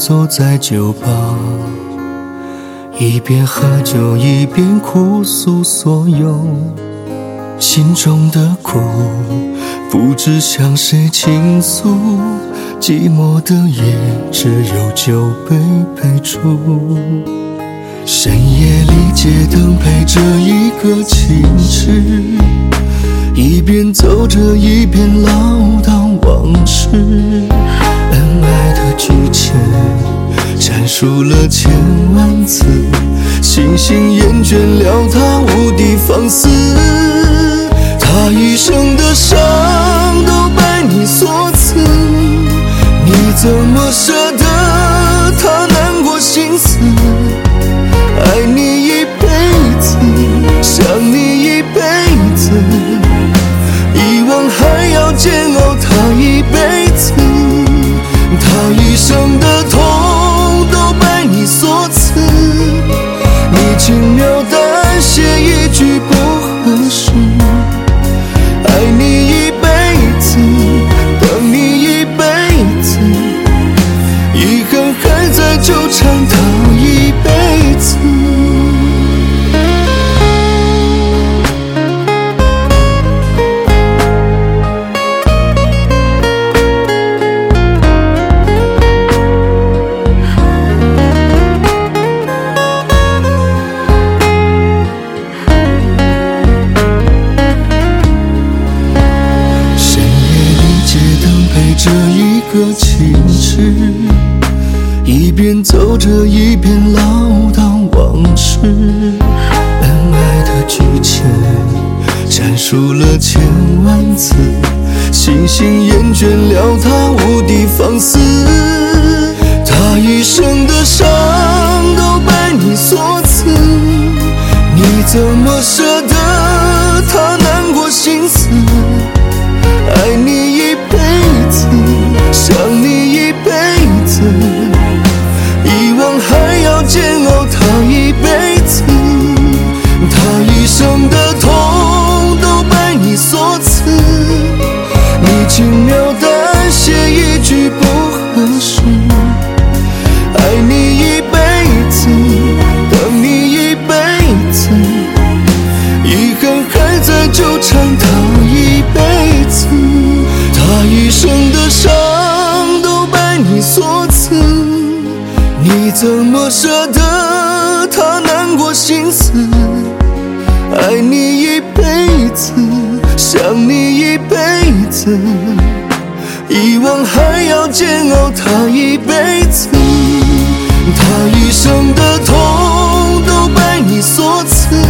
坐在酒吧，一边喝酒一边哭诉所有心中的苦，不知向谁倾诉，寂寞的夜只有酒杯陪住。深夜里街灯陪着一个情痴，一边走着一边唠叨往事，恩爱的剧情阐述了千万次，星星厌倦了他无的放肆，他一生的伤都拜你所赐，你怎么舍得他难过心思，爱你一辈子，想你一辈子，遗忘还要煎熬他一辈子，他一生的痛都拜你所赐，你轻描淡写一句不合适，爱你一辈子，等你一辈子，遗憾还在纠缠他一辈子。这一个情痴，一边走着一边唠叨往事，恩爱的剧情阐述了千万次，星星厌倦了他无的放肆，他一生的伤都拜你所赐，你怎么舍得他难过心思，爱你一辈子，想你一辈子，遗忘还要煎熬他一辈子，他一生的痛都拜你所赐，你轻描淡写一句不合适，爱你一辈子，等你一辈子，遗憾还在纠缠他一辈子，他一生的伤都拜你所赐，你怎么舍得他难过心思，爱你一辈子，想你一辈子，遗忘还要煎熬他一辈子，他一生的痛都拜你所赐，